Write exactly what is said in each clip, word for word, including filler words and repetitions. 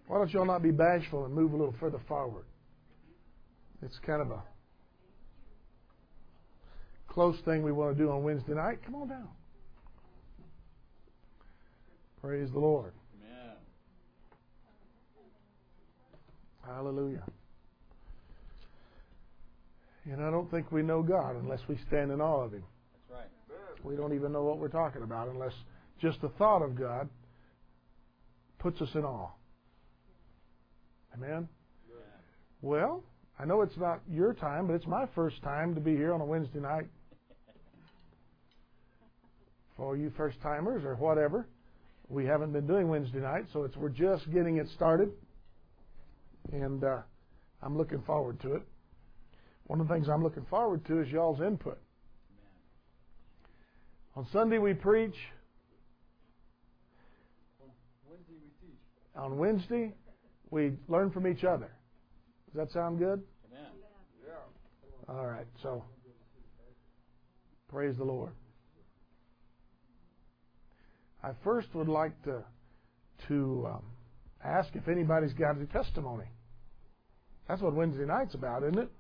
Why don't y'all not be bashful and move a little further forward? It's kind of a close thing we want to do on Wednesday night. Come on down. Praise the Lord. Amen. Hallelujah. And I don't think we know God unless we stand in awe of Him. That's right. We don't even know what we're talking about unless just the thought of God puts us in awe. Amen? Yeah. Well, I know it's not your time, but it's my first time to be here on a Wednesday night. For you first-timers or whatever, we haven't been doing Wednesday night, so it's we're just getting it started. And uh, I'm looking forward to it. One of the things I'm looking forward to is y'all's input. Amen. On Sunday we preach. On Wednesday we teach. On Wednesday we learn from each other. Does that sound good? Amen. Yeah. All right, so praise the Lord. I first would like to to um, ask if anybody's got a testimony. That's what Wednesday night's about, isn't it?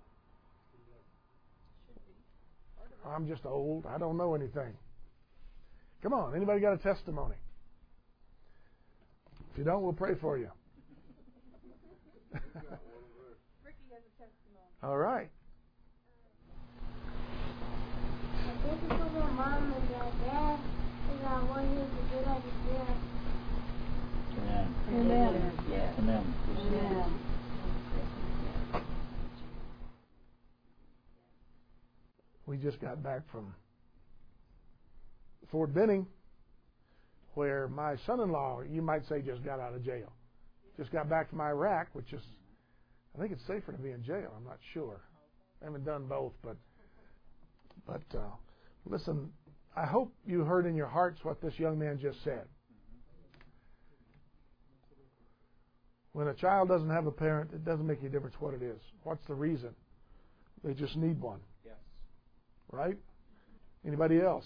I'm just old. I don't know anything. Come on, anybody got a testimony? If you don't, we'll pray for you. Ricky has a testimony. All right. I think it's for my mom and my dad, and I want you to get out of here. Amen. Amen. Yes. Amen. Amen. We just got back from Fort Benning, where my son-in-law, you might say, just got out of jail. Just got back from Iraq, which is, I think it's safer to be in jail. I'm not sure. I haven't done both, but but uh, listen, I hope you heard in your hearts what this young man just said. When a child doesn't have a parent, it doesn't make any difference what it is. What's the reason? They just need one. Yes. Right? Anybody else?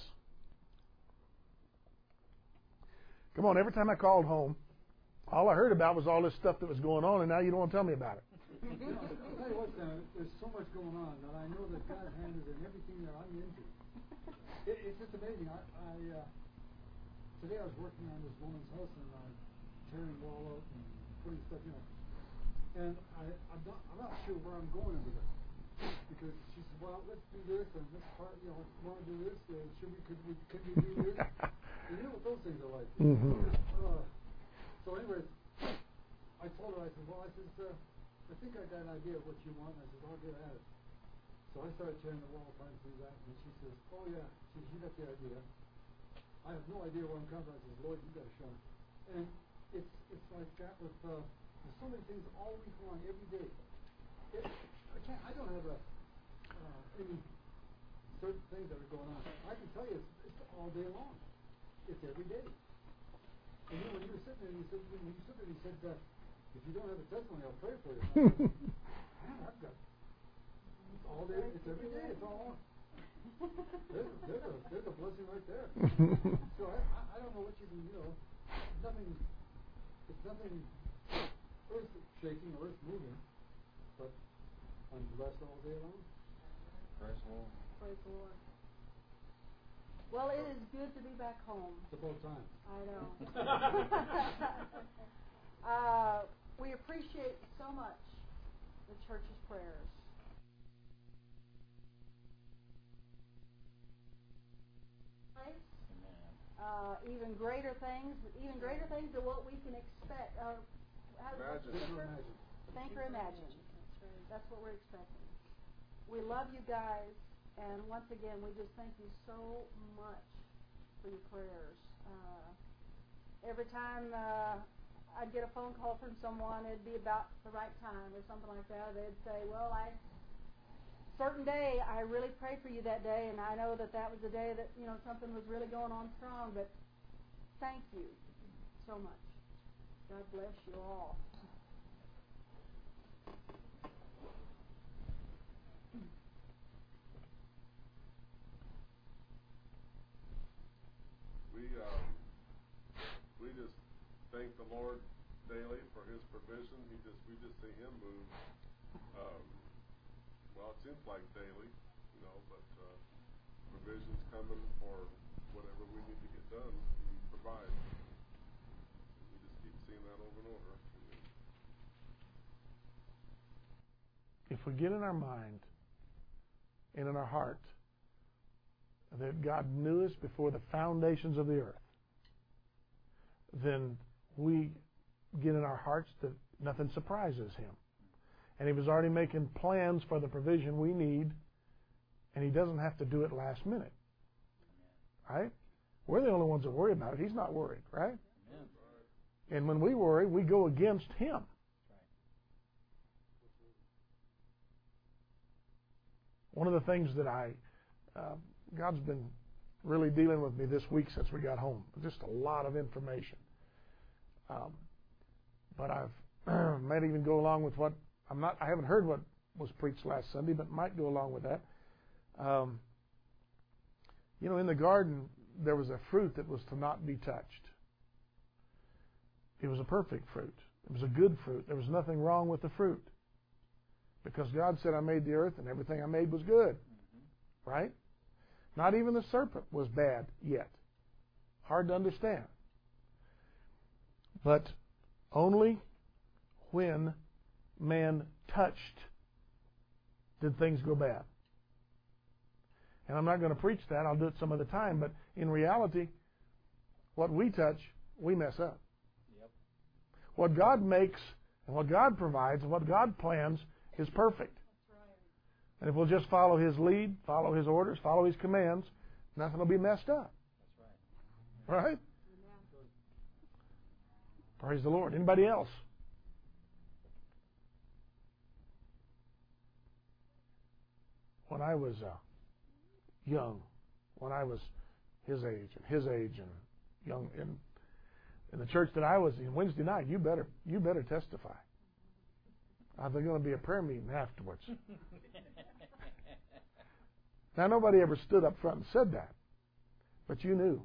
Come on, every time I called home, all I heard about was all this stuff that was going on, and now you don't want to tell me about it. I'll tell you what, Sam, there's so much going on that I know that God's hand is in everything that I'm into. It, it's just amazing. I, I uh, today I was working on this woman's house and uh, tearing wall out and putting stuff, you know. And I, I'm not, I'm not sure where I'm going with it. Because she said, well, let's do this, and this part, you know, want to do this, uh, should we, could we, could we do this? And you know what those things are like. Mm-hmm. Uh, so anyways, I told her, I said, well, I said, uh, I think I got an idea of what you want. I said, I'll get at it. So I started tearing the wall, trying to do that, and she says, oh yeah, she, she got the idea. I have no idea where I'm coming from. I said, Lord, you got to show me. And it's it's like that with, uh, there's so many things all week long, every day. It, I can't, I don't have a, uh, any certain things that are going on. I can tell you it's, it's all day long. It's every day. And you know, when you were sitting there, and you said, when you sit there, and you said, uh, if you don't have a testimony, I'll pray for you. Man, I've got it's all day. It's every day. It's all on. There's, there's a there's a blessing right there. So I, I I don't know what you can you know. Nothing. It's nothing. Earth shaking, earth moving, but I'm blessed all day long. Praise the Lord. Praise the Lord. Well, it is good to be back home. It's about time. I know. uh, we appreciate so much the church's prayers. Amen. Uh, even greater things, even greater things than what we can expect. Uh, how, Imagine. Think or imagine. Think or imagine. That's what we're expecting. We love you guys, and once again, we just thank you so much for your prayers. Uh, every time uh, I'd get a phone call from someone, it'd be about the right time or something like that. They'd say, well, I certain day, I really prayed for you that day, and I know that that was the day that, you know, something was really going on strong, but thank you so much. God bless you all. We um, we just thank the Lord daily for His provision. He just we just see Him move. Um, well, it seems like daily, you know, but uh, provision's coming for whatever we need to get done. He provides. We just keep seeing that over and over. If we get in our mind and in our heart that God knew us before the foundations of the earth, then we get in our hearts that nothing surprises Him. And He was already making plans for the provision we need, and He doesn't have to do it last minute. Right? We're the only ones that worry about it. He's not worried, right? And when we worry, we go against Him. One of the things that I, uh, God's been really dealing with me this week since we got home. Just a lot of information. Um, but I've might even go along with what I'm not. I haven't heard what was preached last Sunday, but might go along with that. Um, you know, in the garden there was a fruit that was to not be touched. It was a perfect fruit. It was a good fruit. There was nothing wrong with the fruit. Because God said, I made the earth and everything I made was good. Mm-hmm. Right? Not even the serpent was bad yet. Hard to understand. But only when man touched did things go bad. And I'm not going to preach that. I'll do it some other time. But in reality, what we touch, we mess up. Yep. What God makes and what God provides and what God plans is perfect. That's right. And if we'll just follow His lead, follow His orders, follow His commands, nothing will be messed up. That's right. Right? Amen. Praise the Lord. Anybody else? When I was uh, young, when I was his age and his age and young in in the church that I was in Wednesday night, you better you better testify. Uh, there's going to be a prayer meeting afterwards. Now, nobody ever stood up front and said that, but you knew.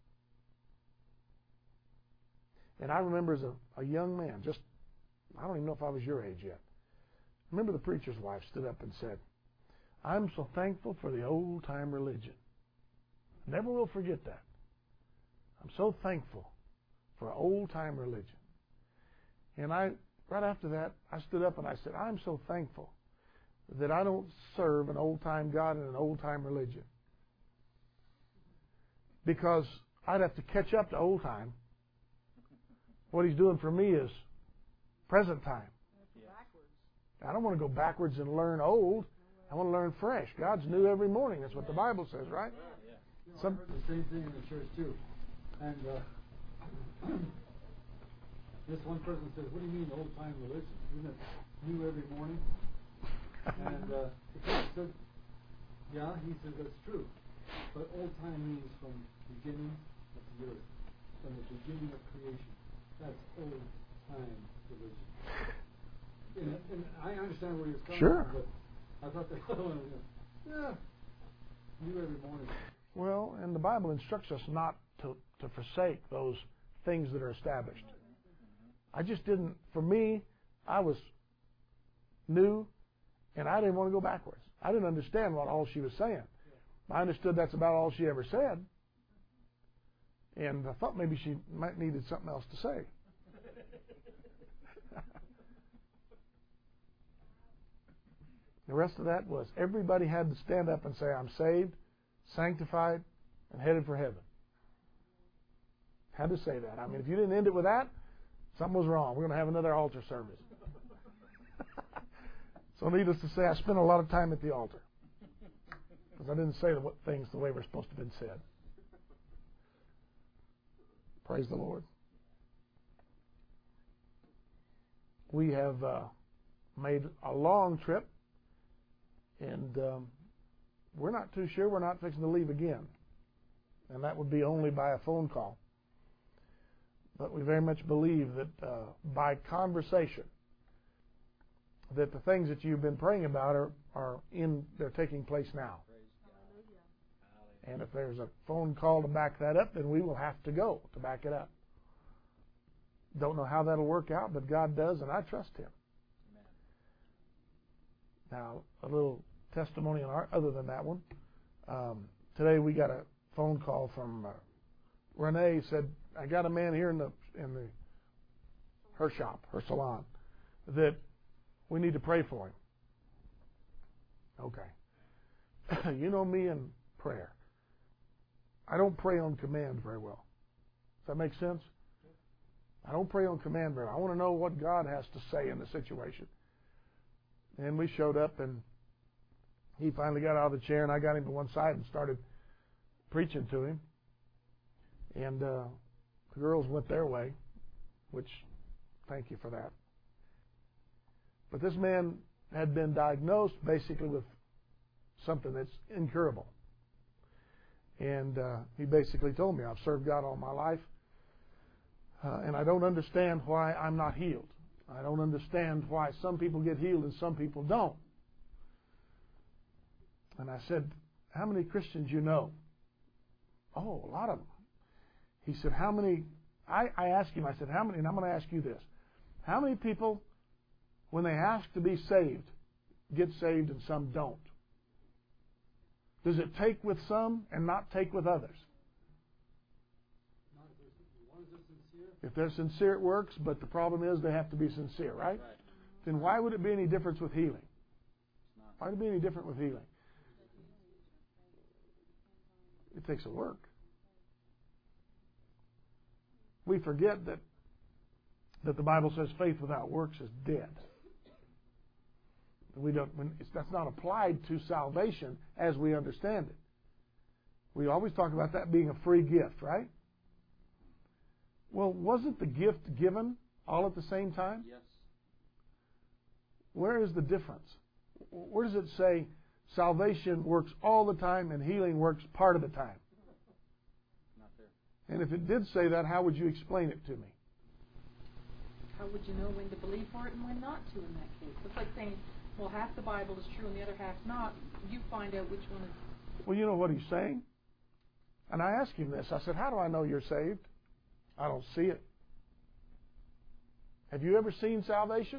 And I remember as a, a young man, just, I don't even know if I was your age yet. I remember the preacher's wife stood up and said, I'm so thankful for the old-time religion. Never will forget that. I'm so thankful for old-time religion. And I... Right after that, I stood up and I said, I'm so thankful that I don't serve an old-time God and an old-time religion. Because I'd have to catch up to old-time. What He's doing for me is present time. I don't want to go backwards and learn old. I want to learn fresh. God's new every morning. That's what the Bible says, right? You know, Some, I heard the same thing in the church, too. And... Uh, This one person says, what do you mean old-time religion? Isn't it new every morning? And uh, the person said, yeah, he says that's true. But old-time means from the beginning of the earth, from the beginning of creation. That's old-time religion. And, and I understand where he was coming sure. from, but I thought that, yeah, new every morning. Well, and the Bible instructs us not to, to forsake those things that are established. I just didn't, for me, I was new, and I didn't want to go backwards. I didn't understand what all she was saying. I understood that's about all she ever said. And I thought maybe she might needed something else to say. The rest of that was everybody had to stand up and say, I'm saved, sanctified, and headed for heaven. Had to say that. I mean, if you didn't end it with that, something was wrong. We're going to have another altar service. So needless to say, I spent a lot of time at the altar. Because I didn't say the things the way we're supposed to have been said. Praise the Lord. We have uh, made a long trip. And um, we're not too sure we're not fixing to leave again. And that would be only by a phone call. But we very much believe that uh, by conversation, that the things that you've been praying about are, are in, they're taking place now. And if there's a phone call to back that up, then we will have to go to back it up. Don't know how that'll work out, but God does, and I trust Him. Amen. Now, a little testimony on our, other than that one. Um, today we got a phone call from uh, Renee. Said, I got a man here in the in the her shop, her salon, that we need to pray for him. Okay. You know me and prayer. I don't pray on command very well. Does that make sense? I don't pray on command very well. I want to know what God has to say in the situation. And we showed up, and he finally got out of the chair, and I got him to one side and started preaching to him. And uh, the girls went their way, which, thank you for that. But this man had been diagnosed basically with something that's incurable. And uh, he basically told me, I've served God all my life, uh, and I don't understand why I'm not healed. I don't understand why some people get healed and some people don't. And I said, how many Christians you know? Oh, a lot of them. He said, how many, I, I asked him, I said, how many, and I'm going to ask you this. How many people, when they ask to be saved, get saved and some don't? Does it take with some and not take with others? If they're sincere, it works, but the problem is they have to be sincere, right? Right. Then why would it be any difference with healing? Why would it be any different with healing? It takes a work. We forget that that the Bible says faith without works is dead. We don't. When it's, that's not applied to salvation as we understand it. We always talk about that being a free gift, right? Well, wasn't the gift given all at the same time? Yes. Where is the difference? Where does it say salvation works all the time and healing works part of the time? Not there. And if it did say that, how would you explain it to me? How would you know when to believe for it and when not to in that case? It's like saying, well, half the Bible is true and the other half's not. You find out which one is. Well, you know what he's saying? And I asked him this. I said, how do I know you're saved? I don't see it. Have you ever seen salvation?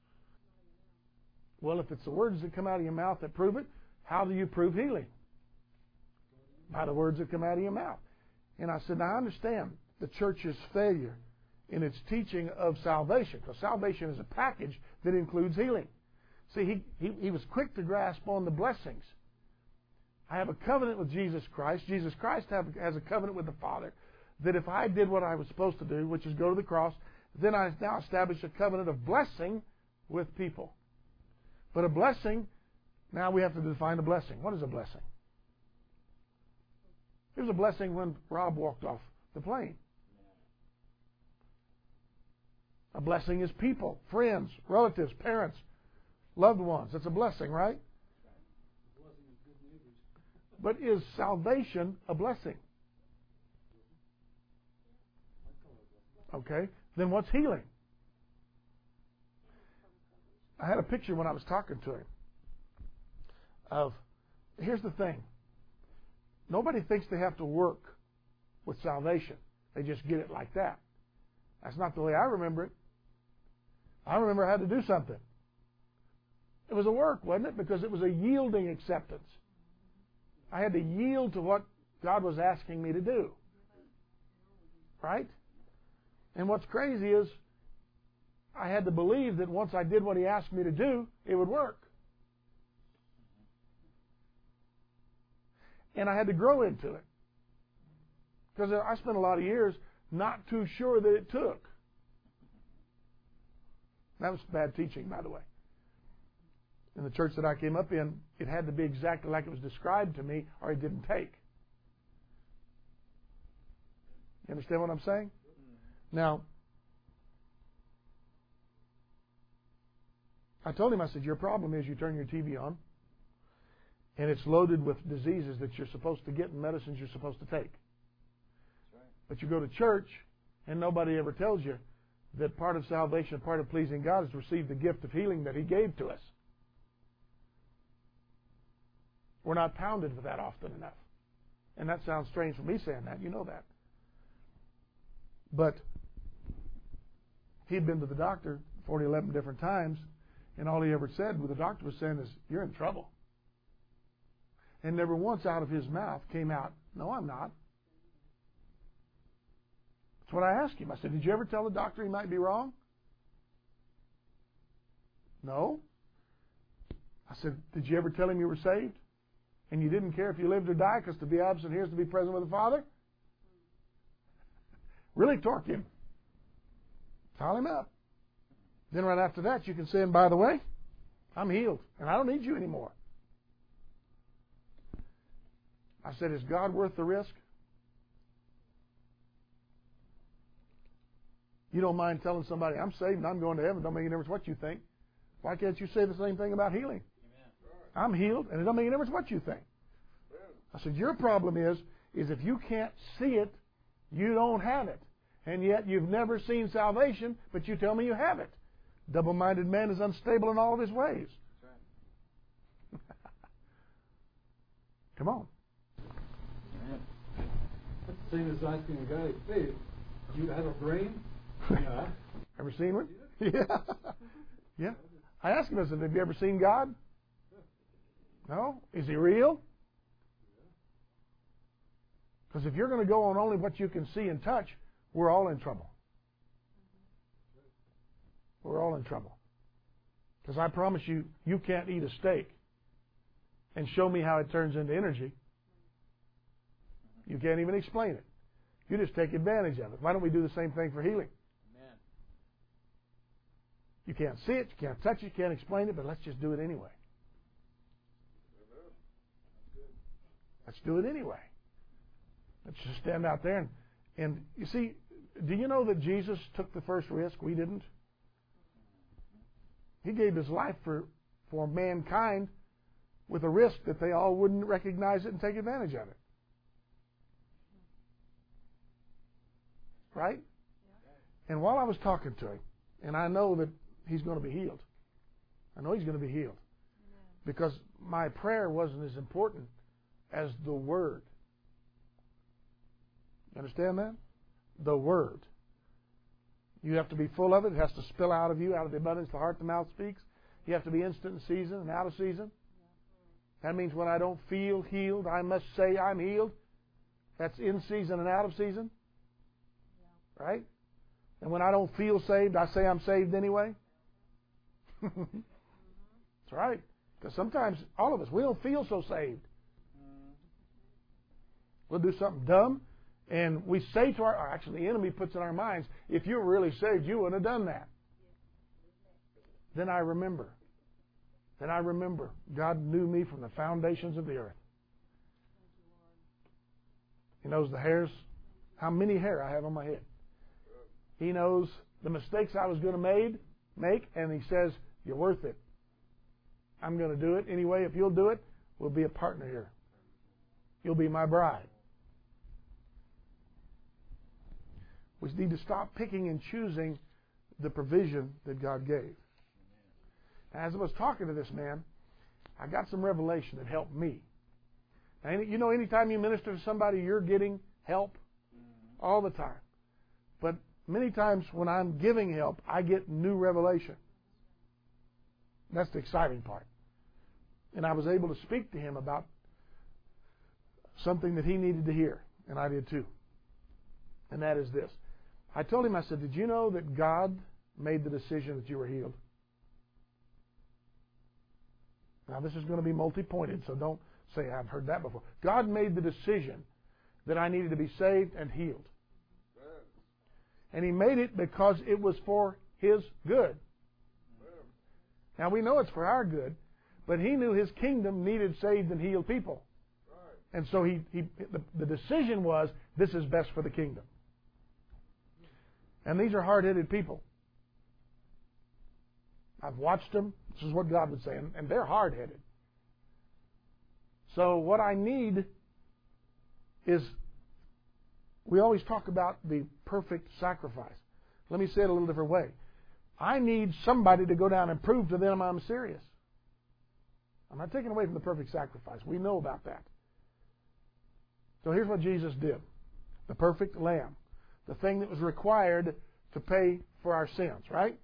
Well, if it's the words that come out of your mouth that prove it, how do you prove healing? By the words that come out of your mouth. And I said, now I understand the church's failure in its teaching of salvation, because salvation is a package that includes healing. See, he, he, he was quick to grasp on the blessings. I have a covenant with Jesus Christ. Jesus Christ have, has a covenant with the Father that if I did what I was supposed to do, which is go to the cross, then I now establish a covenant of blessing with people. But a blessing, now we have to define a blessing. What is a blessing? It was a blessing when Rob walked off the plane. A blessing is people, friends, relatives, parents, loved ones. That's a blessing, right? But is salvation a blessing? Okay. Then what's healing? I had a picture when I was talking to him of, here's the thing. Nobody thinks they have to work with salvation. They just get it like that. That's not the way I remember it. I remember I had to do something. It was a work, wasn't it? Because it was a yielding acceptance. I had to yield to what God was asking me to do. Right? And what's crazy is I had to believe that once I did what He asked me to do, it would work. And I had to grow into it. Because I spent a lot of years not too sure that it took. That was bad teaching, by the way. In the church that I came up in, it had to be exactly like it was described to me, or it didn't take. You understand what I'm saying? Now, I told him, I said, your problem is you turn your T V on, and it's loaded with diseases that you're supposed to get and medicines you're supposed to take. That's right. But you go to church, and nobody ever tells you that part of salvation, part of pleasing God, is to receive the gift of healing that He gave to us. We're not pounded with that often enough. And that sounds strange for me saying that. You know that. But he'd been to the doctor forty, eleven different times, and all he ever said, what the doctor was saying is, you're in trouble. And never once out of his mouth came out, no, I'm not. That's what I asked him. I said, did you ever tell the doctor he might be wrong? No. I said, did you ever tell him you were saved? And you didn't care if you lived or died, because to be absent here is to be present with the Father? Really torque him. Tile him up. Then right after that, you can say, and by the way, I'm healed, and I don't need you anymore. I said, is God worth the risk? You don't mind telling somebody, I'm saved and I'm going to heaven. Don't make any difference what you think. Why can't you say the same thing about healing? Amen. I'm healed, and it don't make any difference what you think. I said, your problem is, is if you can't see it, you don't have it. And yet you've never seen salvation, but you tell me you have it. Double-minded man is unstable in all of his ways. That's right. Come on. That's the same as asking a guy, hey, do you have a brain? Yeah. Ever seen one? Yeah. Yeah. I asked him, I said, have you ever seen God? No? Is he real? Because if you're going to go on only what you can see and touch, we're all in trouble. We're all in trouble. Because I promise you, you can't eat a steak and show me how it turns into energy. You can't even explain it. You just take advantage of it. Why don't we do the same thing for healing? Amen. You can't see it, you can't touch it, you can't explain it, but let's just do it anyway. Let's do it anyway. Let's just stand out there and, and you see, do you know that Jesus took the first risk? We didn't. He gave his life for, for mankind with a risk that they all wouldn't recognize it and take advantage of it. Right? And while I was talking to him, and I know that he's going to be healed. I know he's going to be healed. Because my prayer wasn't as important as the Word. You understand that? The Word. You have to be full of it. It has to spill out of you. Out of the abundance, the heart, the mouth speaks. You have to be instant in season and out of season. That means when I don't feel healed, I must say I'm healed. That's in season and out of season. Right? And when I don't feel saved, I say I'm saved anyway. That's right. Because sometimes, all of us, we don't feel so saved. We'll do something dumb, and we say to our, or actually the enemy puts in our minds, if you were really saved, you wouldn't have done that. Then I remember. Then I remember God knew me from the foundations of the earth. He knows the hairs, how many hair I have on my head. He knows the mistakes I was going to made, make, and He says, you're worth it. I'm going to do it anyway. If you'll do it, we'll be a partner here. You'll be my bride. We need to stop picking and choosing the provision that God gave. As I was talking to this man, I got some revelation that helped me. Now, you know, anytime you minister to somebody, you're getting help all the time. But many times when I'm giving help, I get new revelation. That's the exciting part. And I was able to speak to him about something that he needed to hear, and I did too. And that is this. I told him, I said, did you know that God made the decision that you were healed? Now, this is going to be multi-pointed, so don't say I've heard that before. God made the decision that I needed to be saved and healed. And He made it because it was for His good. Now, we know it's for our good, but He knew His kingdom needed saved and healed people. And so he, he the, the decision was, this is best for the kingdom. And these are hard-headed people. I've watched them. This is what God would say. And, and they're hard-headed. So what I need is, we always talk about the perfect sacrifice. Let me say it a little different way. I need somebody to go down and prove to them I'm serious. I'm not taking away from the perfect sacrifice. We know about that. So here's what Jesus did. The perfect lamb. The thing that was required to pay for our sins, right?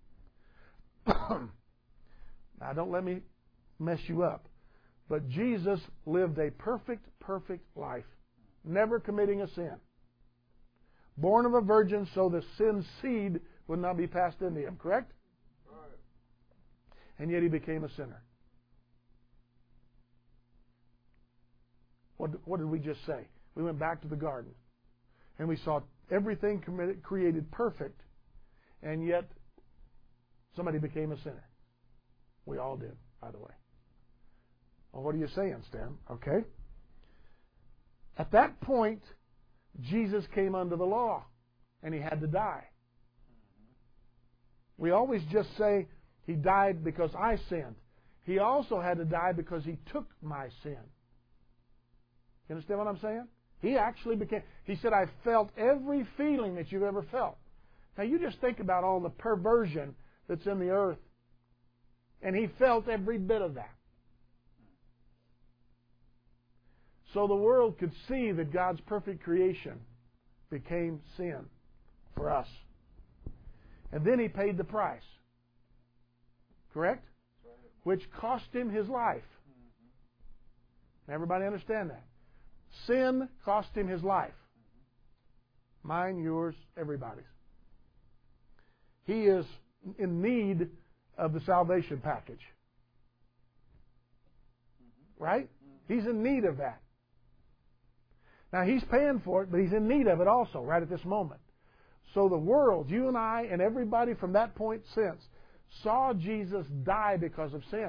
Now, don't let me mess you up. But Jesus lived a perfect, perfect life, never committing a sin. Born of a virgin so the sin seed would not be passed into him, correct? Right. And yet he became a sinner. What, what did we just say? We went back to the garden and we saw everything committed, created perfect, and yet somebody became a sinner. We all did, by the way. Well, what are you saying, Stan? Okay. At that point, Jesus came under the law, and he had to die. We always just say he died because I sinned. He also had to die because he took my sin. You understand what I'm saying? He actually became, he said, I felt every feeling that you've ever felt. Now you just think about all the perversion that's in the earth. And he felt every bit of that. So the world could see that God's perfect creation became sin for us. And then he paid the price. Correct? Which cost him his life. Everybody understand that? Sin cost him his life. Mine, yours, everybody's. He is in need of the salvation package. Right? He's in need of that. Now, he's paying for it, but he's in need of it also, right at this moment. So the world, you and I, and everybody from that point since, saw Jesus die because of sin.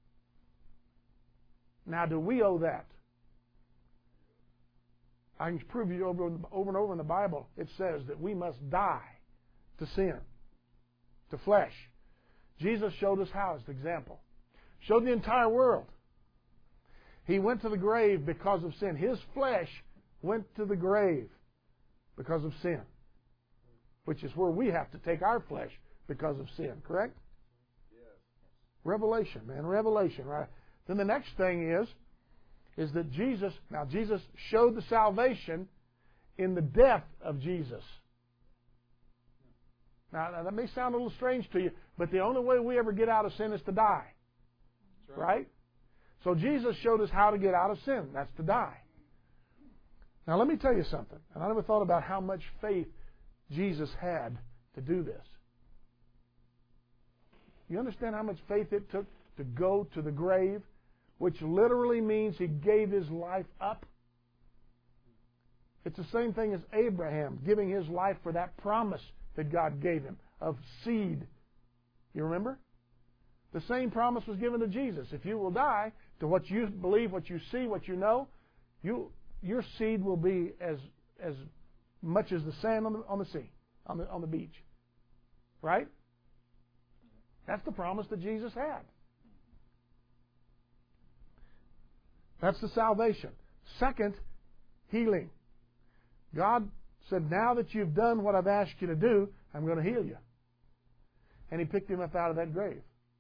Now, do we owe that? I can prove you over, over and over in the Bible, it says that we must die to sin, to flesh. Jesus showed us how as an example. Showed the entire world. He went to the grave because of sin. His flesh went to the grave because of sin, which is where we have to take our flesh because of sin, correct? Yes. Revelation, man, revelation, right? Then the next thing is, is that Jesus, now Jesus showed the salvation in the death of Jesus. Now, now that may sound a little strange to you, but the only way we ever get out of sin is to die. That's right. right? So Jesus showed us how to get out of sin. That's to die. Now let me tell you something. And I never thought about how much faith Jesus had to do this. You understand how much faith it took to go to the grave, which literally means he gave his life up? It's the same thing as Abraham giving his life for that promise that God gave him of seed. You remember? The same promise was given to Jesus. If you will die to what you believe, what you see, what you know, you your seed will be as as much as the sand on the, on the sea, on the on the beach. Right? That's the promise that Jesus had. That's the salvation. Second, healing. God said, now that you've done what I've asked you to do, I'm going to heal you. And he picked him up out of that grave.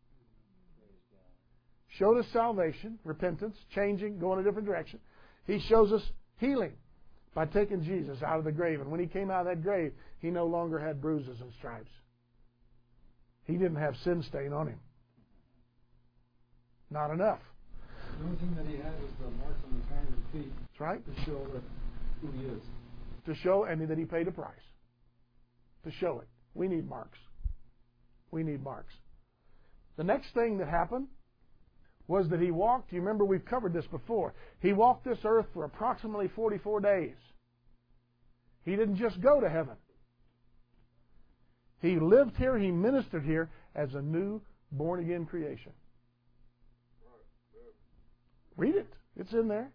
Showed us salvation, repentance, changing, going a different direction. He shows us healing by taking Jesus out of the grave. And when he came out of that grave, he no longer had bruises and stripes. He didn't have sin stain on him. Not enough. The only thing that he had was the marks on his hands and feet. That's right. To show that who he is. To show, and that he paid a price. To show it. We need marks. We need marks. The next thing that happened was that he walked, you remember we've covered this before, he walked this earth for approximately forty-four days. He didn't just go to heaven. He lived here, he ministered here as a new born-again creation. Read it. It's in there.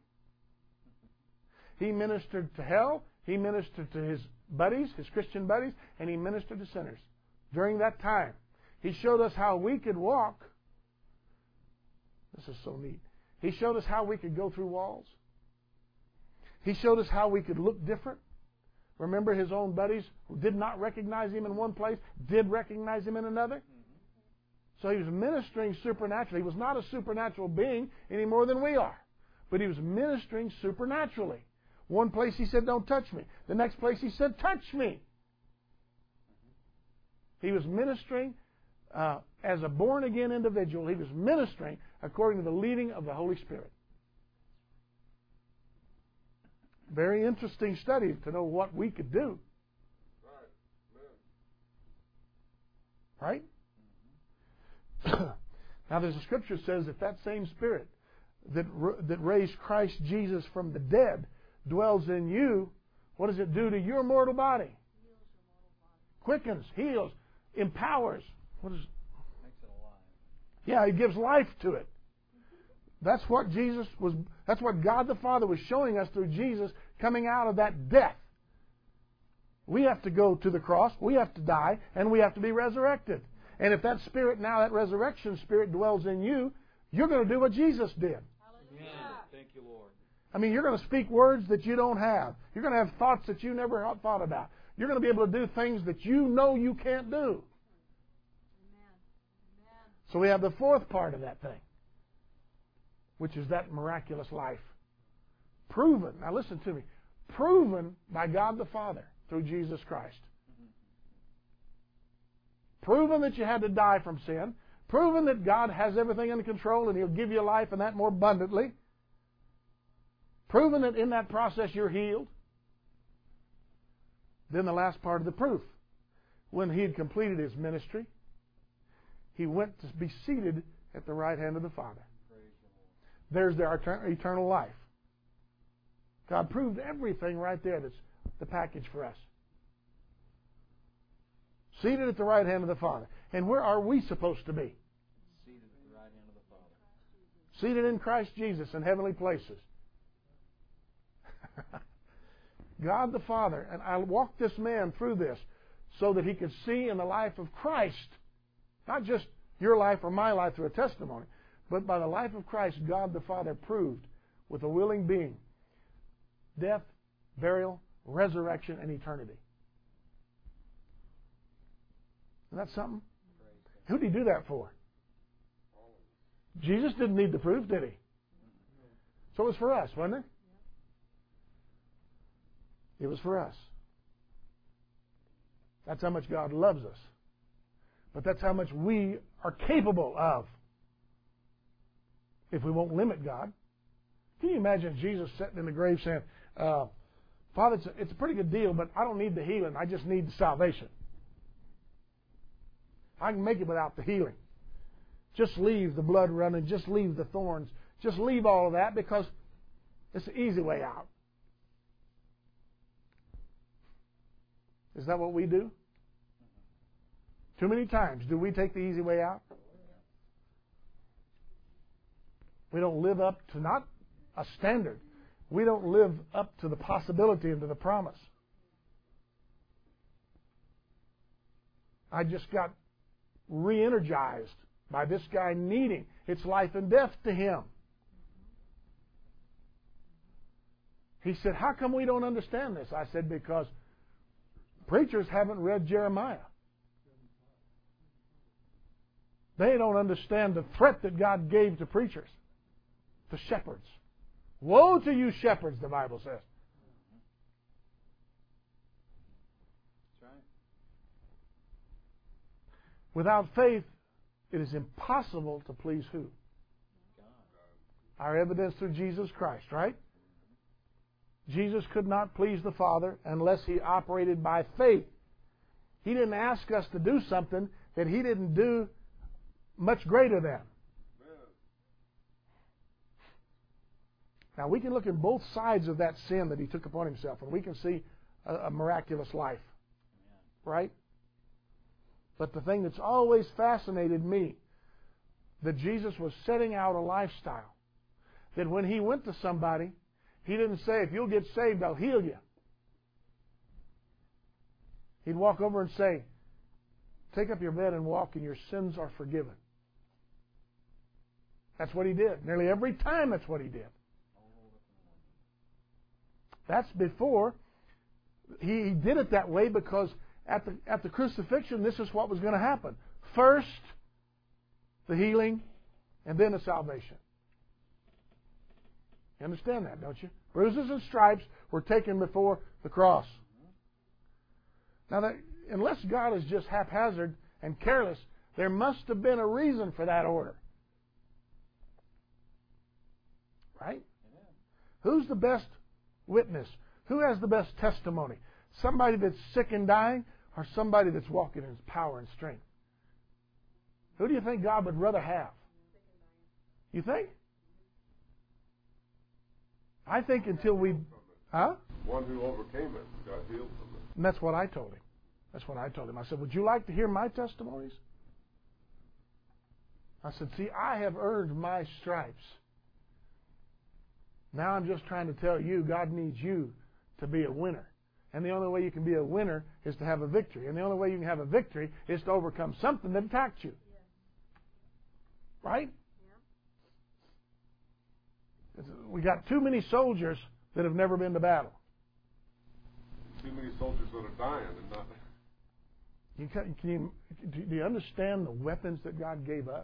He ministered to hell, he ministered to his buddies, his Christian buddies, and he ministered to sinners. During that time, he showed us how we could walk. This is so neat. He showed us how we could go through walls. He showed us how we could look different. Remember his own buddies who did not recognize him in one place, did recognize him in another? Mm-hmm. So he was ministering supernaturally. He was not a supernatural being any more than we are. But he was ministering supernaturally. One place he said, don't touch me. The next place he said, touch me. He was ministering uh, as a born-again individual. He was ministering according to the leading of the Holy Spirit. Very interesting study to know what we could do. Right? Now there's a scripture that says that that same Spirit that, that raised Christ Jesus from the dead dwells in you. What does it do to your mortal body? Quickens, heals, empowers. What is? Makes it alive. Yeah, He gives life to it. That's what Jesus was. That's what God the Father was showing us through Jesus coming out of that death. We have to go to the cross, we have to die, and we have to be resurrected. And if that Spirit now, that resurrection Spirit dwells in you, you're going to do what Jesus did. Amen. Thank you, Lord. I mean, you're going to speak words that you don't have. You're going to have thoughts that you never thought about. You're going to be able to do things that you know you can't do. Amen. Amen. So we have the fourth part of that thing, which is that miraculous life. Proven, now listen to me, proven by God the Father through Jesus Christ. Proven that you had to die from sin. Proven that God has everything under control and He'll give you life and that more abundantly. Proven that in that process you're healed. Then the last part of the proof. When He had completed His ministry, He went to be seated at the right hand of the Father. There's their eternal life. God proved everything right there. That's the package for us. Seated at the right hand of the Father. And where are we supposed to be? Seated at the right hand of the Father. Seated in Christ Jesus in heavenly places. God the Father, and I walked this man through this so that he could see in the life of Christ, not just your life or my life through a testimony, but by the life of Christ, God the Father proved with a willing being death, burial, resurrection, and eternity. Isn't that something? Who did He do that for? Jesus didn't need the proof, did He? So it was for us, wasn't it? It was for us. That's how much God loves us. But that's how much we are capable of if we won't limit God. Can you imagine Jesus sitting in the grave saying, uh, Father, it's a, it's a pretty good deal, but I don't need the healing. I just need the salvation. I can make it without the healing. Just leave the blood running. Just leave the thorns. Just leave all of that because it's the easy way out. Is that what we do? Too many times do we take the easy way out? We don't live up to not a standard. We don't live up to the possibility and to the promise. I just got re-energized by this guy needing. It's life and death to him. He said, how come we don't understand this? I said, because preachers haven't read Jeremiah. They don't understand the threat that God gave to preachers, to shepherds. Woe to you shepherds, the Bible says. That's right. Without faith, it is impossible to please who? God. Our evidence through Jesus Christ, right? Jesus could not please the Father unless He operated by faith. He didn't ask us to do something that He didn't do much greater than. Now, we can look at both sides of that sin that He took upon Himself, and we can see a, a miraculous life. Right? But the thing that's always fascinated me, that Jesus was setting out a lifestyle, that when He went to somebody, He didn't say, if you'll get saved, I'll heal you. He'd walk over and say, take up your bed and walk, and your sins are forgiven. That's what He did. Nearly every time that's what He did. That's before he, he did it that way because at the, at the crucifixion, this is what was going to happen. First, the healing, and then the salvation. You understand that, don't you? Bruises and stripes were taken before the cross. Now, that, unless God is just haphazard and careless, there must have been a reason for that order. Right? Amen. Who's the best witness? Who has the best testimony? Somebody that's sick and dying, or somebody that's walking in power and strength? Who do you think God would rather have? You think? I think until we... Huh? One who overcame it got healed from it. And that's what I told him. That's what I told him. I said, would you like to hear my testimonies? I said, see, I have earned my stripes. Now I'm just trying to tell you, God needs you to be a winner. And the only way you can be a winner is to have a victory. And the only way you can have a victory is to overcome something that attacked you. Yeah. Right? Yeah. We got too many soldiers that have never been to battle. Too many soldiers that are dying and not... You can, can you, do you understand the weapons that God gave us?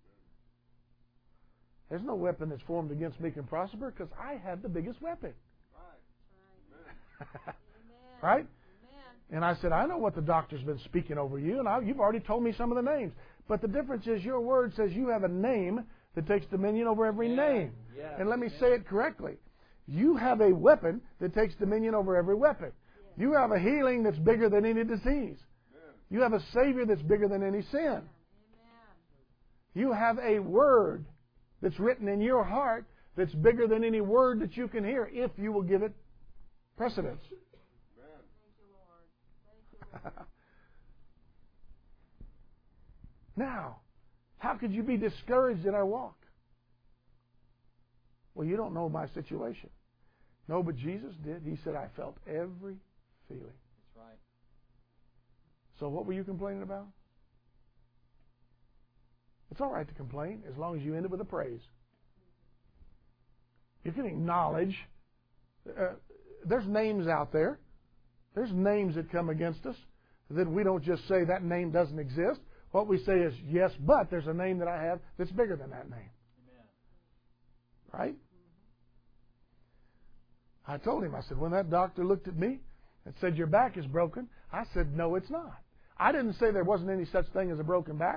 There's no weapon that's formed against me can prosper because I have the biggest weapon. Right. Right. Right? Amen. And I said, I know what the doctor's been speaking over you, and I, you've already told me some of the names. But the difference is your word says you have a name that takes dominion over every Yeah. name. Yeah. And let me Amen. say it correctly. You have a weapon that takes dominion over every weapon. You have a healing that's bigger than any disease. You have a Savior that's bigger than any sin. Amen. You have a word that's written in your heart that's bigger than any word that you can hear if you will give it precedence. Thank you, Lord. Thank you, Lord. Now, how could you be discouraged in our walk? Well, you don't know my situation. No, but Jesus did. He said, I felt every feeling. That's right. So what were you complaining about? It's all right to complain as long as you end it with a praise. You can acknowledge. Uh, there's names out there. There's names that come against us that we don't just say that name doesn't exist. What we say is, yes, but there's a name that I have that's bigger than that name. Amen. Right? I told him, I said, when that doctor looked at me and said, your back is broken, I said, no, it's not. I didn't say there wasn't any such thing as a broken back.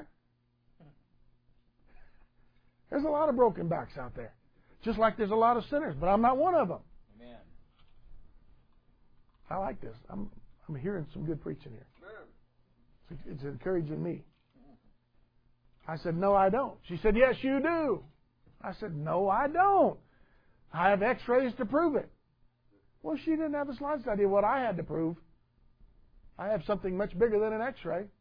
There's a lot of broken backs out there. Just like there's a lot of sinners, but I'm not one of them. Amen. I like this. I'm I'm hearing some good preaching here. It's, it's encouraging me. I said, no, I don't. She said, yes, you do. I said, no, I don't. I have x-rays to prove it. Well, she didn't have the slightest idea what I had to prove. I have something much bigger than an x-ray. Yeah.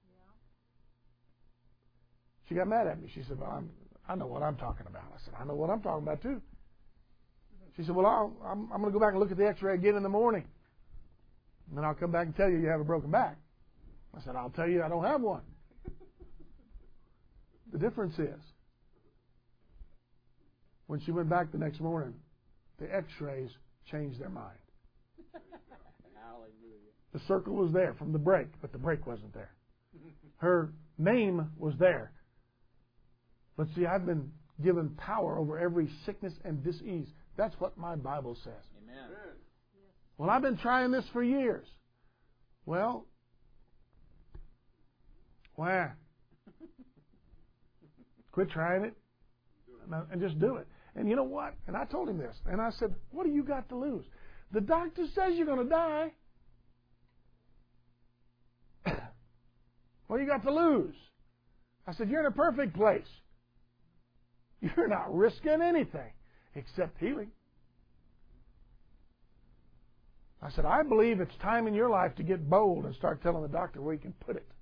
She got mad at me. She said, well, I'm, I know what I'm talking about. I said, I know what I'm talking about, too. She said, well, I'll, I'm, I'm going to go back and look at the x-ray again in the morning. And then I'll come back and tell you you have a broken back. I said, I'll tell you I don't have one. The difference is, when she went back the next morning, the x-rays changed their mind. Hallelujah. The circle was there from the break, but the break wasn't there. Her name was there. But see, I've been given power over every sickness and disease. That's what my Bible says. Amen. Well, I've been trying this for years. Well, why? Quit trying it and just do it. And you know what? And I told him this. And I said, what do you got to lose? The doctor says you're going to die. What do you got to lose? I said, you're in a perfect place. You're not risking anything except healing. I said, I believe it's time in your life to get bold and start telling the doctor where you can put it.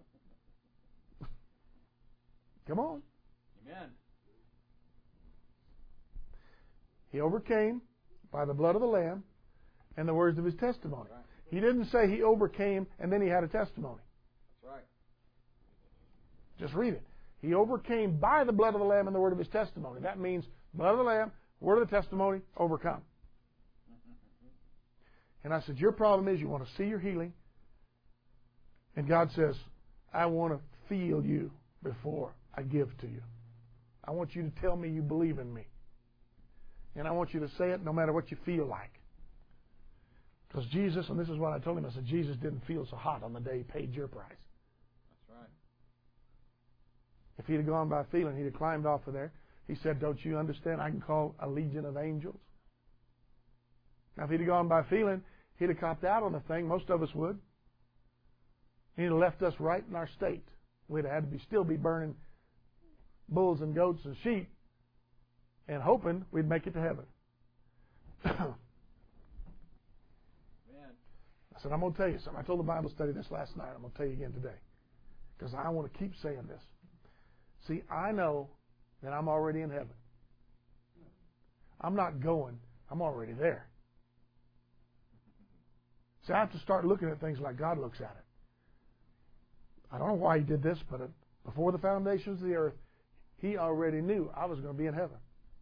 Come on. Amen. He overcame by the blood of the Lamb and the words of his testimony. Right. He didn't say he overcame and then he had a testimony. That's right. Just read it. He overcame by the blood of the Lamb and the word of his testimony. That means blood of the Lamb, word of the testimony, overcome. And I said, your problem is you want to see your healing. And God says, I want to feel you before I give to you. I want you to tell me you believe in me. And I want you to say it no matter what you feel like. Because Jesus, and this is what I told him, I said, Jesus didn't feel so hot on the day he paid your price. That's right. If he'd have gone by feeling, he'd have climbed off of there. He said, don't you understand? I can call a legion of angels. Now, if he'd have gone by feeling, he'd have copped out on the thing. Most of us would. He'd have left us right in our state. We'd have had to be, still be burning bulls and goats and sheep and hoping we'd make it to heaven. Amen. I said, I'm going to tell you something. I told the Bible study this last night. I'm going to tell you again today. Because I want to keep saying this. See, I know that I'm already in heaven. I'm not going. I'm already there. See, I have to start looking at things like God looks at it. I don't know why He did this, but before the foundations of the earth, He already knew I was going to be in heaven.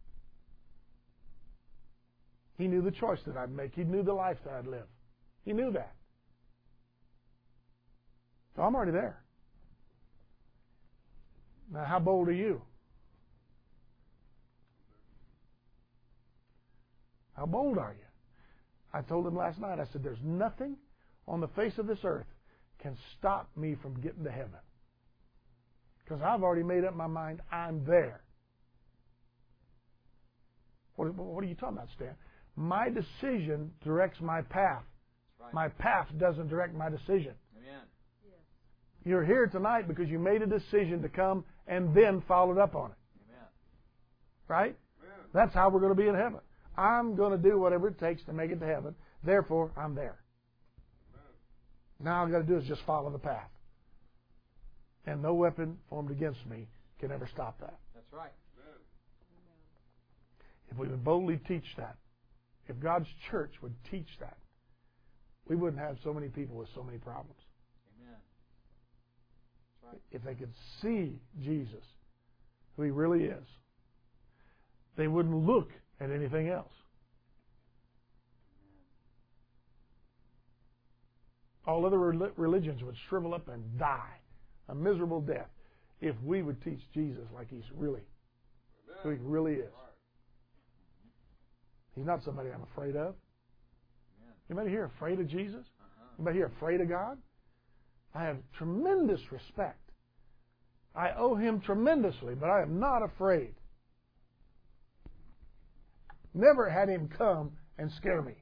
He knew the choice that I'd make. He knew the life that I'd live. He knew that. So I'm already there. Now, how bold are you? How bold are you? I told him last night, I said, there's nothing on the face of this earth can stop me from getting to heaven. Because I've already made up my mind I'm there. What, what are you talking about, Stan? My decision directs my path. Right. My path doesn't direct my decision. Amen. You're here tonight because you made a decision to come and then followed up on it. Amen. Right? Amen. That's how we're going to be in heaven. I'm going to do whatever it takes to make it to heaven. Therefore, I'm there. Now all I've got to do is just follow the path. And no weapon formed against me can ever stop that. That's right. If we would boldly teach that, if God's church would teach that, we wouldn't have so many people with so many problems. Amen. That's right. If they could see Jesus, who He really is, they wouldn't look at anything else. All other religions would shrivel up and die a miserable death if we would teach Jesus like He's really, who He really is. He's not somebody I'm afraid of. Anybody here afraid of Jesus? Uh-huh. Anybody here afraid of God? I have tremendous respect. I owe Him tremendously, but I am not afraid. Never had Him come and scare me.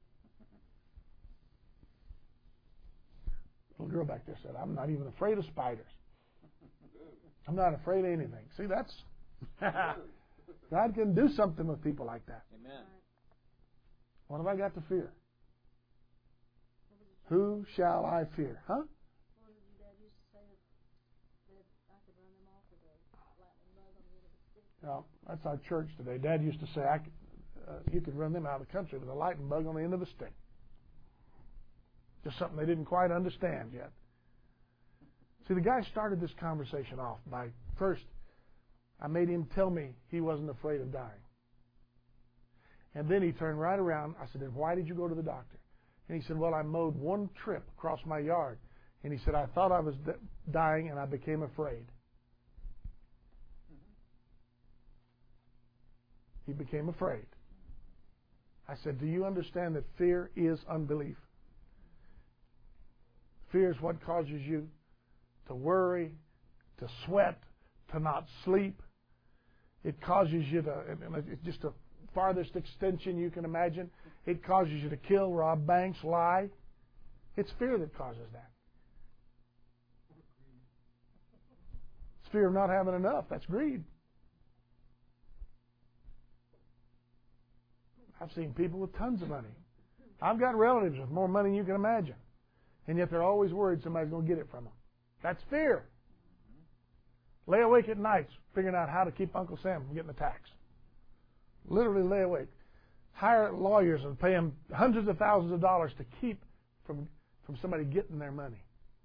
Little girl back there said, I'm not even afraid of spiders. I'm not afraid of anything. See, that's... God can do something with people like that. Amen. What have I got to fear? Who shall I fear? Huh? Well, that's our church today. Dad used to say, I could, uh, you could run them out of the country with a lightning bug on the end of a stick. Just something they didn't quite understand yet. See, the guy started this conversation off by, first, I made him tell me he wasn't afraid of dying. And then he turned right around. I said, then why did you go to the doctor? And he said, well, I mowed one trip across my yard. And he said, I thought I was d- dying and I became afraid. He became afraid. I said, do you understand that fear is unbelief? Fear is what causes you to worry, to sweat, to not sleep. It causes you to, it's just a farthest extension you can imagine. It causes you to kill, rob banks, lie. It's fear that causes that. It's fear of not having enough. That's greed. I've seen people with tons of money. I've got relatives with more money than you can imagine. And yet they're always worried somebody's going to get it from them. That's fear. Lay awake at nights figuring out how to keep Uncle Sam from getting the tax. Literally lay awake. Hire lawyers and pay them hundreds of thousands of dollars to keep from, from somebody getting their money.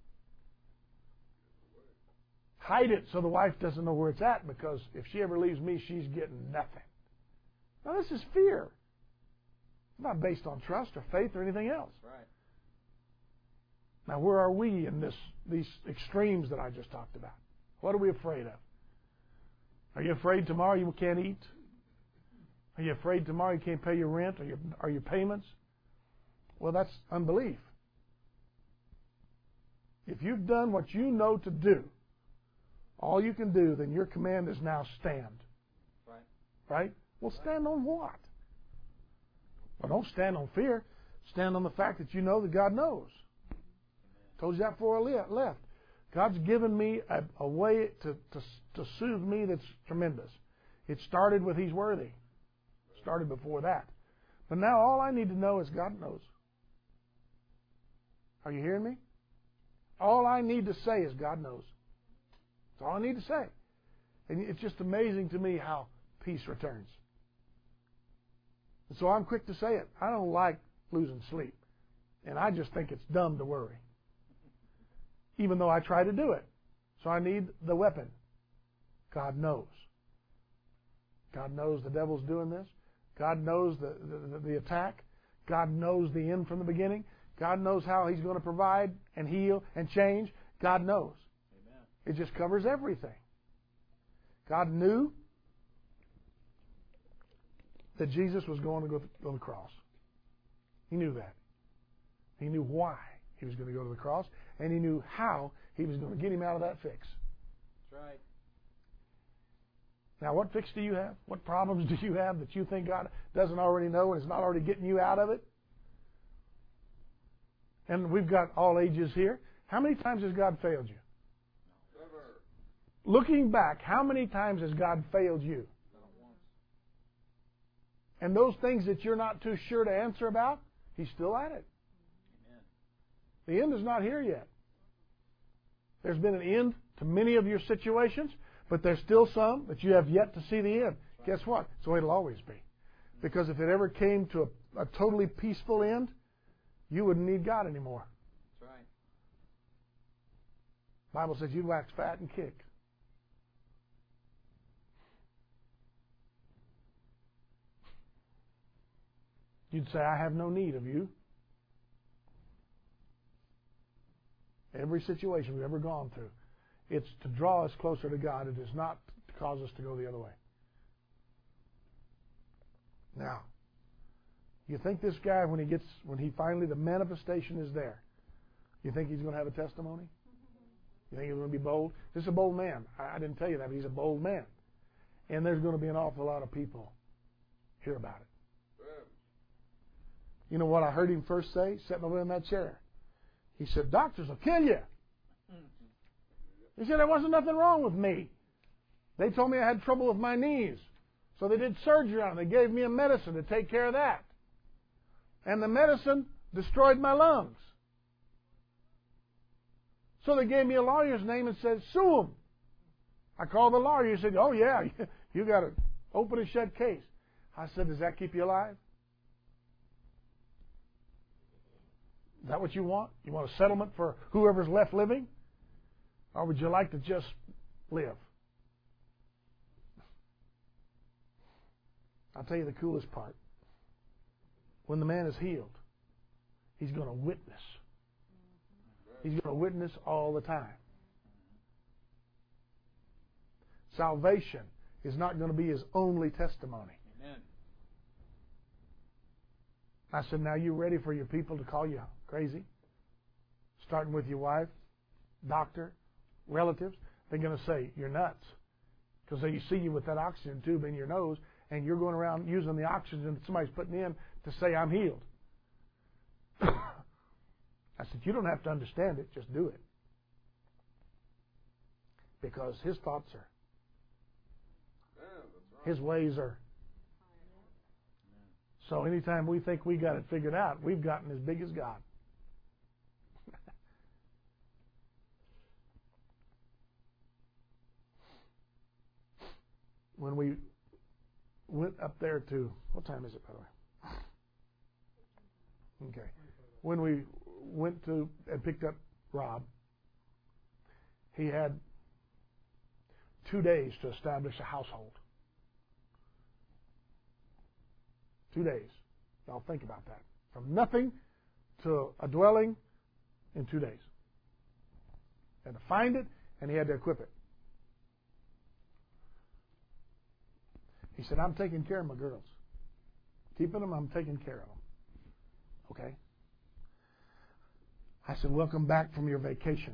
Hide it so the wife doesn't know where it's at, because if she ever leaves me, she's getting nothing. Now this is fear. It's not based on trust or faith or anything else. That's right. Now where are we in this these extremes that I just talked about? What are we afraid of? Are you afraid tomorrow you can't eat? Are you afraid tomorrow you can't pay your rent or your, or your payments? Well, that's unbelief. If you've done what you know to do, all you can do, then your command is now stand. Right. Right? Well, stand on what? Well, don't stand on fear. Stand on the fact that you know that God knows. Told you that before I left. God's given me a, a way to, to, to soothe me that's tremendous. It started with He's worthy. It started before that. But now all I need to know is God knows. Are you hearing me? All I need to say is God knows. That's all I need to say. And it's just amazing to me how peace returns. And so I'm quick to say it. I don't like losing sleep. And I just think it's dumb to worry. Even though I try to do it. So I need the weapon. God knows. God knows the devil's doing this. God knows the, the, the attack. God knows the end from the beginning. God knows how He's going to provide and heal and change. God knows. Amen. It just covers everything. God knew that Jesus was going to go to the cross. He knew that. He knew why He was going to go to the cross, and He knew how He was going to get Him out of that fix. That's right. Now, what fix do you have? What problems do you have that you think God doesn't already know and is not already getting you out of it? And we've got all ages here. How many times has God failed you? Never. Looking back, how many times has God failed you? Not once. And those things that you're not too sure to answer about, He's still at it. Amen. The end is not here yet. There's been an end to many of your situations, but there's still some that you have yet to see the end. Guess what? It's the way it'll always be. Because if it ever came to a, a totally peaceful end, you wouldn't need God anymore. That's right. The Bible says you wax fat and kick. You'd say, I have no need of you. Every situation we've ever gone through, it's to draw us closer to God. It is not to cause us to go the other way. Now, you think this guy, when he gets, when he finally, the manifestation is there, you think he's going to have a testimony? You think he's going to be bold? This is a bold man. I, I didn't tell you that, but he's a bold man. And there's going to be an awful lot of people hear about it. You know what I heard him first say, sitting over in that chair? He said, doctors will kill you. He said, there wasn't nothing wrong with me. They told me I had trouble with my knees. So they did surgery on it. They gave me a medicine to take care of that. And the medicine destroyed my lungs. So they gave me a lawyer's name and said, sue him. I called the lawyer. He said, oh, yeah, you got an open and shut case. I said, does that keep you alive? Is that what you want? You want a settlement for whoever's left living? Or would you like to just live? I'll tell you the coolest part. When the man is healed, he's going to witness. He's going to witness all the time. Salvation is not going to be his only testimony. Amen. I said, now you ready for your people to call you crazy? Starting with your wife, doctor, relatives. They're going to say, you're nuts. Because they see you with that oxygen tube in your nose, and you're going around using the oxygen that somebody's putting in to say, I'm healed. I said, you don't have to understand it, just do it. Because his thoughts are, Yeah, that's right. his ways are. So anytime we think we got it figured out, we've gotten as big as God. When we went up there to, what time is it, by the way? Okay. When we went to and picked up Rob, he had two days to establish a household. Two days. Y'all think about that. From nothing to a dwelling in two days. He had to find it, and he had to equip it. He said, I'm taking care of my girls. Keeping them, I'm taking care of them. Okay? I said, welcome back from your vacation.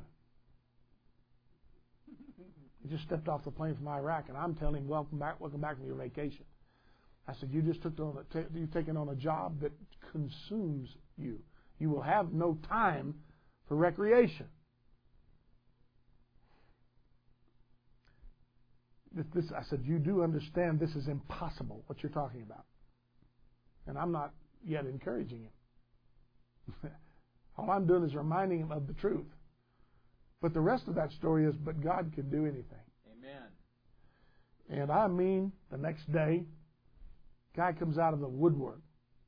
He just stepped off the plane from Iraq, and I'm telling him, welcome back, welcome back from your vacation. I said, you just took on a, you've taken on a job that consumes you. You will have no time for recreation. This, this, I said, you do understand this is impossible, what you're talking about. And I'm not yet encouraging him. All I'm doing is reminding him of the truth. But the rest of that story is, but God can do anything. Amen. And I mean, the next day, guy comes out of the woodwork.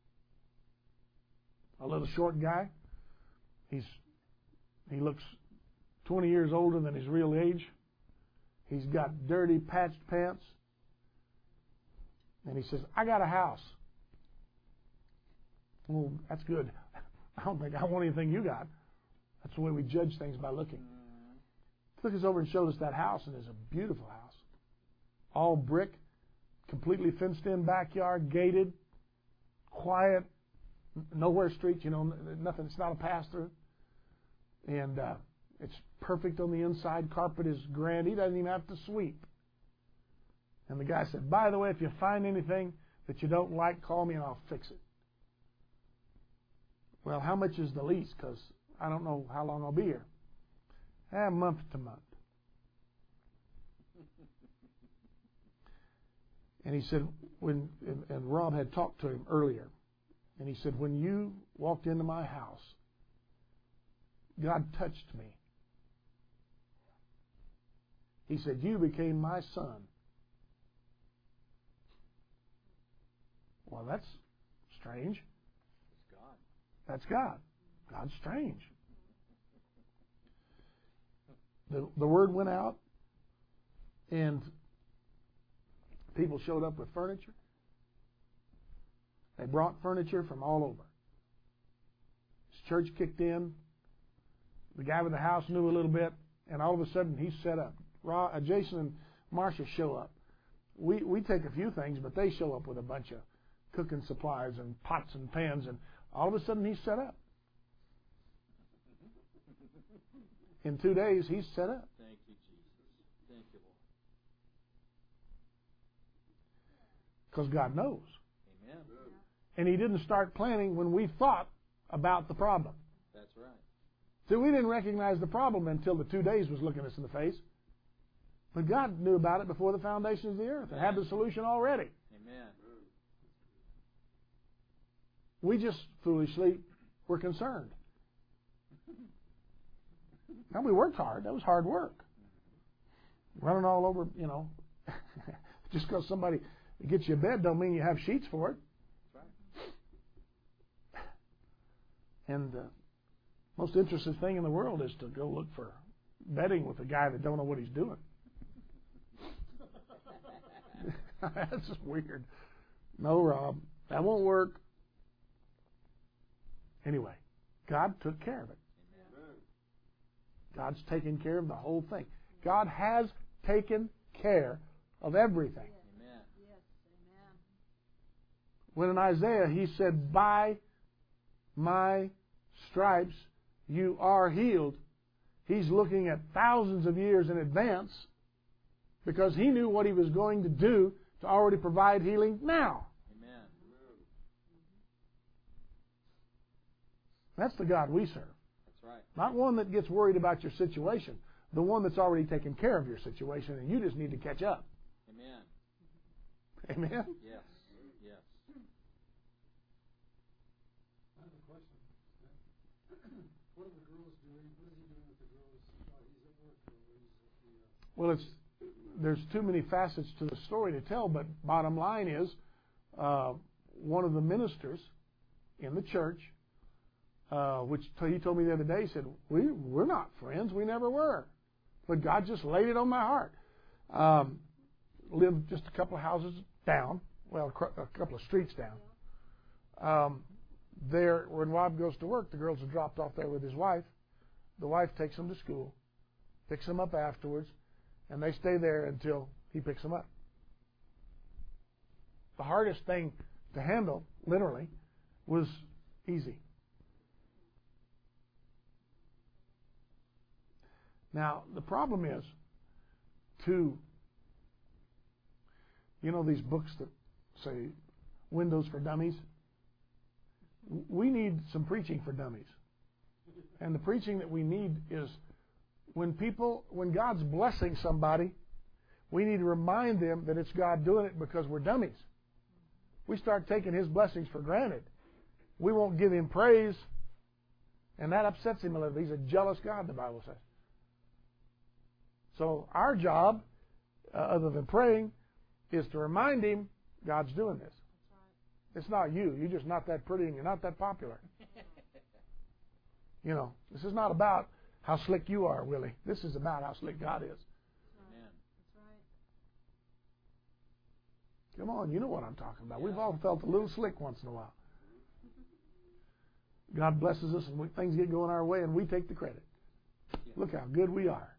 A little short guy. He's he looks twenty years older than his real age. He's got dirty, patched pants. And he says, I got a house. Well, that's good. I don't think I want anything you got. That's the way we judge things, by looking. Mm. Took us over and showed us that house, and it's a beautiful house. All brick, completely fenced-in backyard, gated, quiet, nowhere street, you know, nothing. It's not a pass-through. And uh, it's perfect on the inside. Carpet is grand. He doesn't even have to sweep. And the guy said, by the way, if you find anything that you don't like, call me and I'll fix it. Well, how much is the lease? Because I don't know how long I'll be here. Eh, month to month. And he said, when and, and Rob had talked to him earlier, and he said, when you walked into my house, God touched me. He said, you became my son. Well, that's strange. It's God. That's God. God's strange. The, the word went out, and people showed up with furniture. They brought furniture from all over. His church kicked in. The guy with the house knew a little bit, and all of a sudden he's set up. Ra, uh, Jason and Marcia show up. We we take a few things, but they show up with a bunch of cooking supplies and pots and pans, and all of a sudden he's set up. In two days, he's set up. Thank you, Jesus. Thank you, Lord. Because God knows. Amen. And he didn't start planning when we thought about the problem. That's right. So we didn't recognize the problem until the two days was looking us in the face. But God knew about it before the foundations of the earth and had the solution already. Amen. We just foolishly were concerned. Now, we worked hard. That was hard work. Running all over, you know. Just because somebody gets you a bed don't mean you have sheets for it. That's right. And the most interesting thing in the world is to go look for bedding with a guy that don't know what he's doing. That's just weird. No, Rob, that won't work. Anyway, God took care of it. Amen. God's taken care of the whole thing. God has taken care of everything. Amen. Yes, amen. When in Isaiah he said, by my stripes you are healed, he's looking at thousands of years in advance because he knew what he was going to do to already provide healing now. Amen. That's the God we serve. That's right. Not one that gets worried about your situation, the one that's already taken care of your situation, and you just need to catch up. Amen. Amen? Yes. Yes. I have a question. What are the girls doing? What is he doing with the girls while he's at work or he's at the... Uh... Well, it's there's too many facets to the story to tell, but bottom line is uh, one of the ministers in the church, uh, which t- he told me the other day, said, we, we're not friends. We never were. But God just laid it on my heart. Um, lived just a couple of houses down, well, a couple of streets down. Um, there, when Rob goes to work, the girls are dropped off there with his wife. The wife takes them to school, picks them up afterwards, and they stay there until he picks them up. The hardest thing to handle, literally, was easy. Now, the problem is to, you know, these books that say Windows for Dummies? We need some preaching for dummies. And the preaching that we need is when people, when God's blessing somebody, we need to remind them that it's God doing it because we're dummies. We start taking His blessings for granted. We won't give Him praise, and that upsets Him a little. He's a jealous God, the Bible says. So our job, uh, other than praying, is to remind Him God's doing this. It's not you. You're just not that pretty and you're not that popular. You know, this is not about how slick you are, Willie. This is about how slick God is. Amen. That's right. Come on, you know what I'm talking about. We've all felt a little slick once in a while. God blesses us and we, things get going our way and we take the credit. Look how good we are.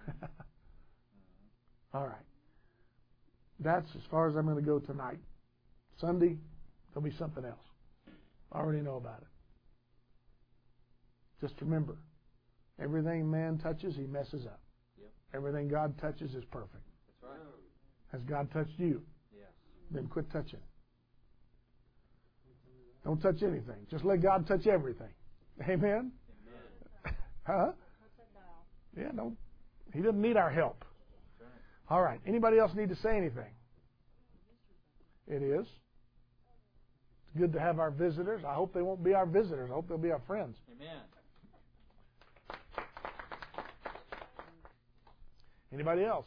All right. That's as far as I'm going to go tonight. Sunday, there'll be something else. I already know about it. Just remember, everything man touches, he messes up. Yep. Everything God touches is perfect. That's right. Has God touched you? Yes. Then quit touching. Don't touch anything. Just let God touch everything. Amen? Amen. Huh? Yeah, don't. He doesn't need our help. That's right. All right. Anybody else need to say anything? It is. It's good to have our visitors. I hope they won't be our visitors. I hope they'll be our friends. Amen. Anybody else?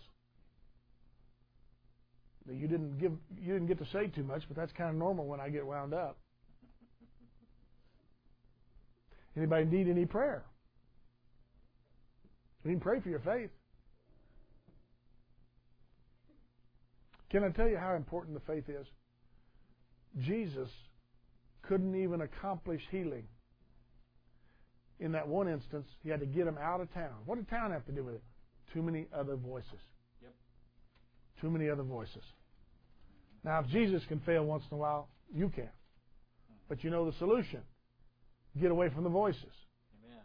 You didn't give. You didn't get to say too much, but that's kind of normal when I get wound up. Anybody need any prayer? You can pray for your faith. Can I tell you how important the faith is? Jesus couldn't even accomplish healing. In that one instance, he had to get him out of town. What did town have to do with it? Too many other voices. Yep. Too many other voices. Now, if Jesus can fail once in a while, you can. But you know the solution. Get away from the voices. Amen.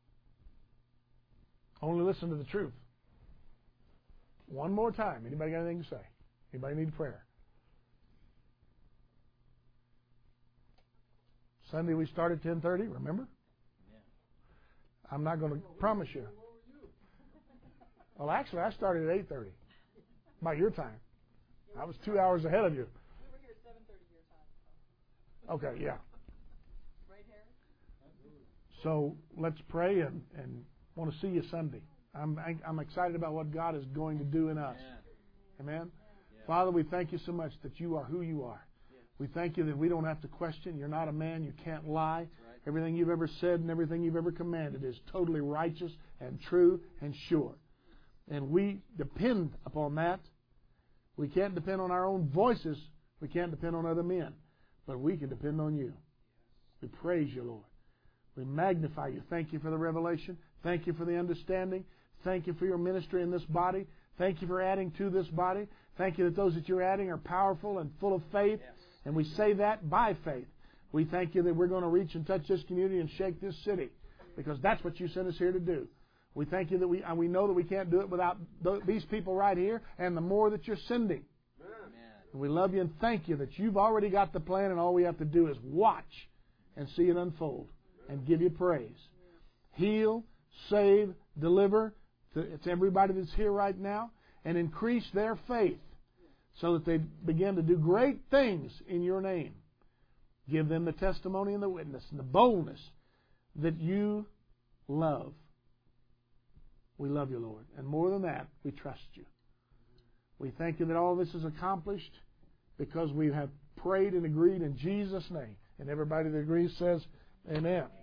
Only listen to the truth. One more time. Anybody got anything to say? Anybody need prayer? Sunday we start at ten thirty, remember? Yeah. I'm not going to promise you. Well, actually, I started at eight thirty. By your time. I was two hours ahead of you. We were here at seven thirty your time. Okay, yeah. Right, Harry? So let's pray and, and want to see you Sunday. I'm I'm excited about what God is going to do in us. Amen. Amen? Yeah. Father, we thank you so much that you are who you are. Yeah. We thank you that we don't have to question. You're not a man. You can't lie. Right. Everything you've ever said and everything you've ever commanded is totally righteous and true and sure. And we depend upon that. We can't depend on our own voices. We can't depend on other men. But we can depend on you. We praise you, Lord. We magnify you. Thank you for the revelation. Thank you for the understanding. Thank you for your ministry in this body. Thank you for adding to this body. Thank you that those that you're adding are powerful and full of faith. Yes. And we say that by faith. We thank you that we're going to reach and touch this community and shake this city. Because that's what you sent us here to do. We thank you that we and we know that we can't do it without th- these people right here and the more that you're sending. Amen. And we love you and thank you that you've already got the plan and all we have to do is watch and see it unfold and give you praise. Heal, save, deliver to, to everybody that's here right now and increase their faith so that they begin to do great things in your name. Give them the testimony and the witness and the boldness that you love. We love you, Lord. And more than that, we trust you. We thank you that all this is accomplished because we have prayed and agreed in Jesus' name. And everybody that agrees says, amen.